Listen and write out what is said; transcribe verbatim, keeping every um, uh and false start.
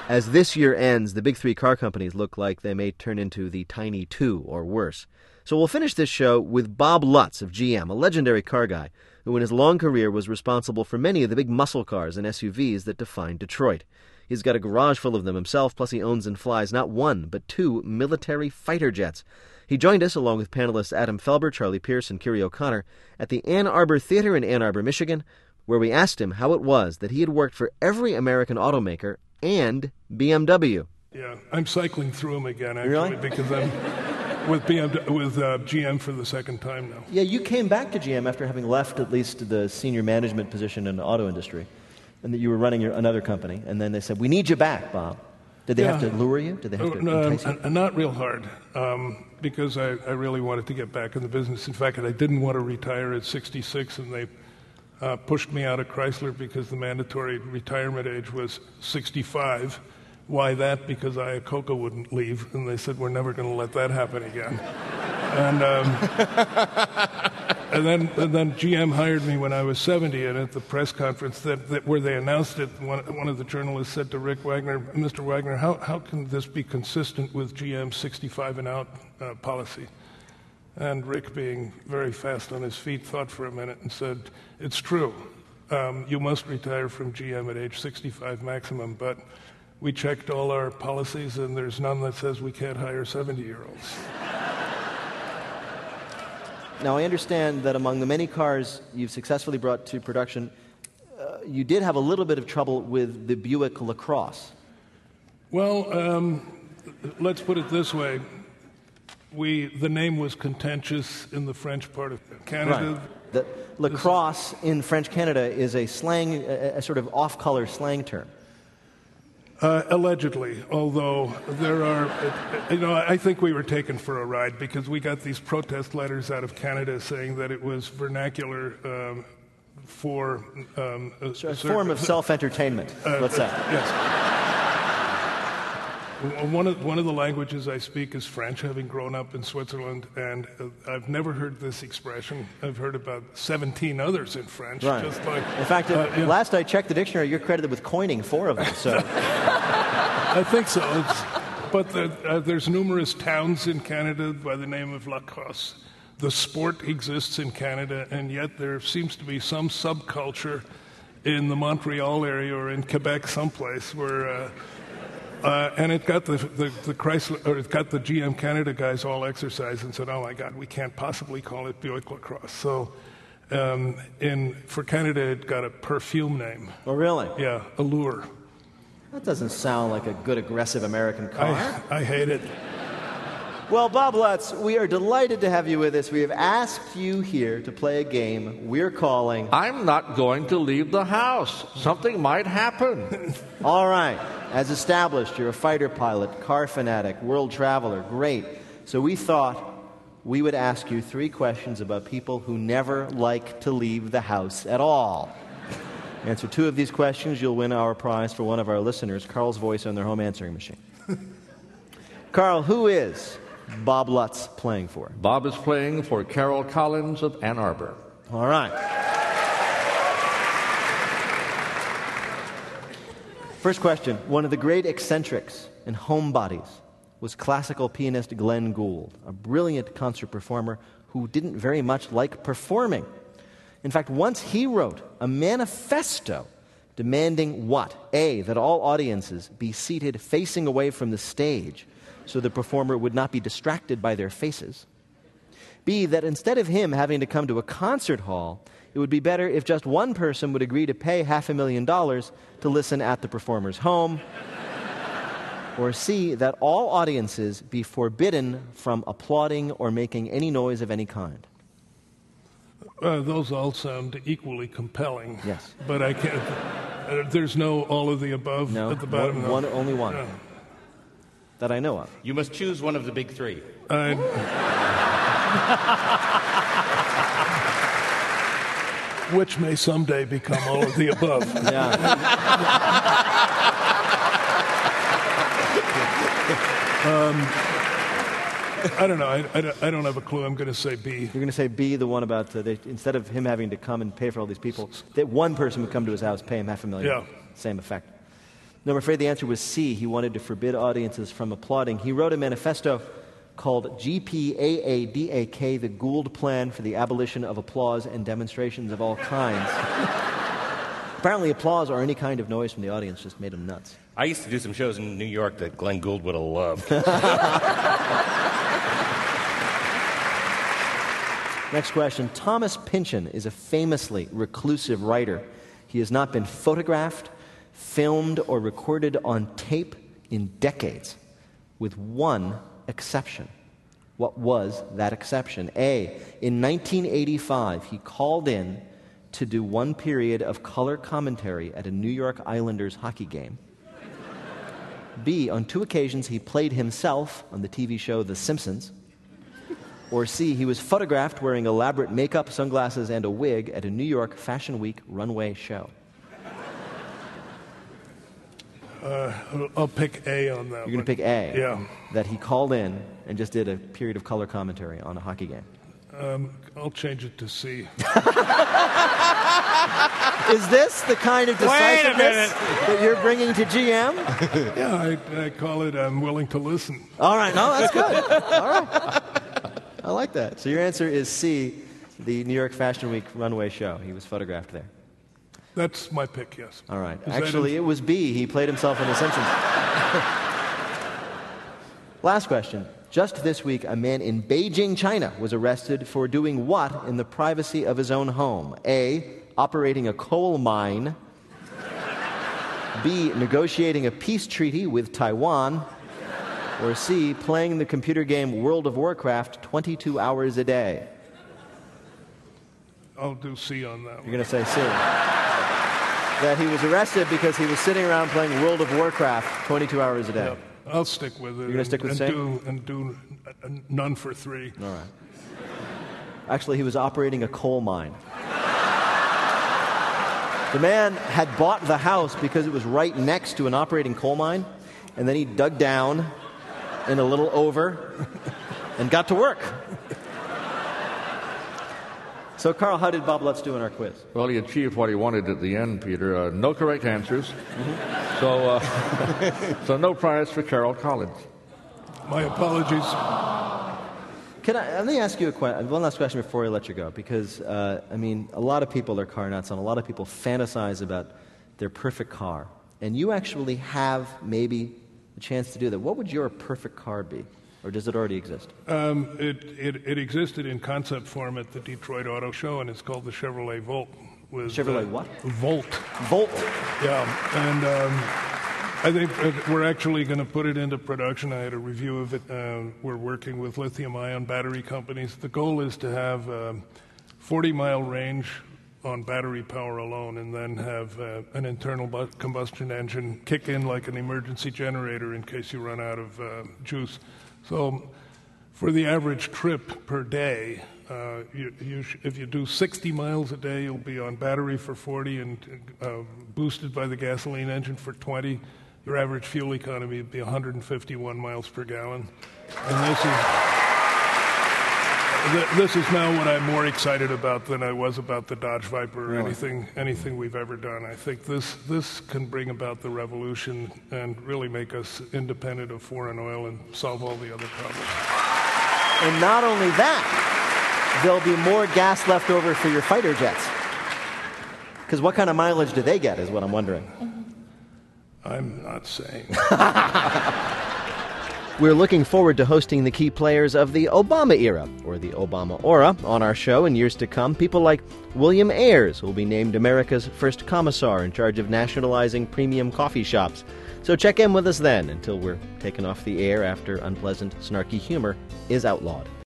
As this year ends, the big three car companies look like they may turn into the tiny two or worse. So we'll finish this show with Bob Lutz of G M, a legendary car guy who in his long career was responsible for many of the big muscle cars and S U Vs that define Detroit. He's got a garage full of them himself, plus he owns and flies not one, but two military fighter jets. He joined us, along with panelists Adam Felber, Charlie Pierce, and Kiri O'Connor, at the Ann Arbor Theater in Ann Arbor, Michigan, where we asked him how it was that he had worked for every American automaker and B M W. Yeah, I'm cycling through them again, actually, really? because I'm with B M W, with uh, G M for the second time now. Yeah, you came back to G M after having left at least the senior management position in the auto industry, and that you were running your, another company, and then they said, we need you back, Bob. Did they yeah. have to lure you? Did they have to uh, entice you? Uh, not real hard, um, because I, I really wanted to get back in the business. In fact, I didn't want to retire at sixty-six, and they uh, pushed me out of Chrysler because the mandatory retirement age was sixty-five. Why that? Because Iacocca wouldn't leave, and they said, we're never going to let that happen again. and, um, and then and then G M hired me when I was seventy, and at the press conference that, that where they announced it, one, one of the journalists said to Rick Wagner, Mister Wagner, how, how can this be consistent with G M's sixty-five and out uh, policy? And Rick, being very fast on his feet, thought for a minute and said, it's true. Um, you must retire from G M at age sixty-five maximum, but we checked all our policies, and there's none that says we can't hire seventy-year-olds. Now, I understand that among the many cars you've successfully brought to production, uh, you did have a little bit of trouble with the Buick LaCrosse. Well, um, let's put it this way. We, the name was contentious in the French part of Canada. Right. The LaCrosse in French Canada is a slang, a, a sort of off-color slang term. Uh, allegedly, although there are, you know, I think we were taken for a ride because we got these protest letters out of Canada saying that it was vernacular um, for um, a, a form of self-entertainment. Uh, What's that? Uh, yes. One of, one of the languages I speak is French, having grown up in Switzerland, and uh, I've never heard this expression. I've heard about seventeen others in French. Right. Just like, in fact, uh, yeah. last I checked the dictionary, you're credited with coining four of them. So I think so. It's, but the, uh, there's numerous towns in Canada by the name of Lacoste. The sport exists in Canada, and yet there seems to be some subculture in the Montreal area or in Quebec someplace where... Uh, Uh, and it got the, the, the Chrysler, or it got the G M Canada guys all exercised and said, "Oh my God, we can't possibly call it Buick LaCrosse." So, um, in for Canada, it got a perfume name. Oh, really? Yeah, Allure. That doesn't sound like a good, aggressive American car. I, I hate it. Well, Bob Lutz, we are delighted to have you with us. We have asked you here to play a game we're calling... I'm not going to leave the house. Something might happen. All right. As established, you're a fighter pilot, car fanatic, world traveler. Great. So we thought we would ask you three questions about people who never like to leave the house at all. Answer two of these questions, you'll win our prize for one of our listeners, Carl's voice on their home answering machine. Carl, who is Bob Lutz playing for? Bob is playing for Carol Collins of Ann Arbor. All right. First question. One of the great eccentrics and homebodies was classical pianist Glenn Gould, a brilliant concert performer who didn't very much like performing. In fact, once he wrote a manifesto demanding what? A, that all audiences be seated facing away from the stage so the performer would not be distracted by their faces. B, that instead of him having to come to a concert hall, it would be better if just one person would agree to pay half a million dollars to listen at the performer's home. Or C, that all audiences be forbidden from applauding or making any noise of any kind. Uh, those all sound equally compelling. Yes. But I can't. Uh, there's no all of the above no, at the bottom. One, one, only one. No. That I know of. You must choose one of the big three. I... Which may someday become all of the above. Yeah. um, I don't know. I, I, I don't have a clue. I'm going to say B. You're going to say B, the one about uh, they, instead of him having to come and pay for all these people, that one person would come to his house, pay him half a million. Yeah. Same effect. No, I'm afraid the answer was C. He wanted to forbid audiences from applauding. He wrote a manifesto called G P A A D A K, the Gould Plan for the Abolition of Applause and Demonstrations of All Kinds. Apparently applause or any kind of noise from the audience just made him nuts. I used to do some shows in New York that Glenn Gould would have loved. Next question. Thomas Pynchon is a famously reclusive writer. He has not been photographed, filmed, or recorded on tape in decades, with one exception. What was that exception? A, in nineteen eighty-five, he called in to do one period of color commentary at a New York Islanders hockey game. B, on two occasions, he played himself on the T V show The Simpsons. Or C, he was photographed wearing elaborate makeup, sunglasses, and a wig at a New York Fashion Week runway show. Uh, I'll pick A on that. You're going to pick A? Yeah. That he called in and just did a period of color commentary on a hockey game. Um, I'll change it to C. Is this the kind of decisiveness that you're bringing to G M? Yeah, I, I call it I'm willing to listen. All right. No, that's good. All right. I like that. So your answer is C, the New York Fashion Week runway show. He was photographed there. That's my pick, yes. All right. Is Actually, it was B. He played himself in The Simpsons. Last question. Just this week, a man in Beijing, China, was arrested for doing what in the privacy of his own home? A, operating a coal mine. B, negotiating a peace treaty with Taiwan. Or C, playing the computer game World of Warcraft twenty-two hours a day. I'll do C on that one. You're going to say C. That he was arrested because he was sitting around playing World of Warcraft twenty-two hours a day. Yep. I'll stick with it. You're gonna stick with and, C? do, and do uh, none for three. All right. Actually, he was operating a coal mine. The man had bought the house because it was right next to an operating coal mine, and then he dug down in a little over and got to work. So, Carl, how did Bob Lutz do in our quiz? Well, he achieved what he wanted at the end, Peter. Uh, no correct answers. Mm-hmm. So, uh, so no prize for Carol Collins. My apologies. Can I, let me ask you a que- one last question before I let you go, because, uh, I mean, a lot of people are car nuts, and a lot of people fantasize about their perfect car. And you actually have maybe a chance to do that. What would your perfect car be? Or does it already exist? Um, it, it, it existed in concept form at the Detroit Auto Show, and it's called the Chevrolet Volt. With, Chevrolet uh, what? Volt. Volt. Yeah, and um, I think uh, we're actually going to put it into production. I had a review of it. Uh, we're working with lithium-ion battery companies. The goal is to have a forty-mile range on battery power alone, and then have uh, an internal bu- combustion engine kick in like an emergency generator in case you run out of uh, juice. So for the average trip per day, uh, you, you sh- if you do sixty miles a day, you'll be on battery for forty and uh, boosted by the gasoline engine for twenty. Your average fuel economy would be one hundred fifty-one miles per gallon. And this is, th- this is now what I'm more excited about than I was about the Dodge Viper or Really? anything, anything we've ever done. I think this, this can bring about the revolution and really make us independent of foreign oil and solve all the other problems. And not only that, there'll be more gas left over for your fighter jets. Because what kind of mileage do they get is what I'm wondering. I'm not saying. We're looking forward to hosting the key players of the Obama era, or the Obama aura, on our show in years to come. People like William Ayers, who will be named America's first commissar in charge of nationalizing premium coffee shops. So check in with us then, until we're taken off the air after unpleasant, snarky humor is outlawed.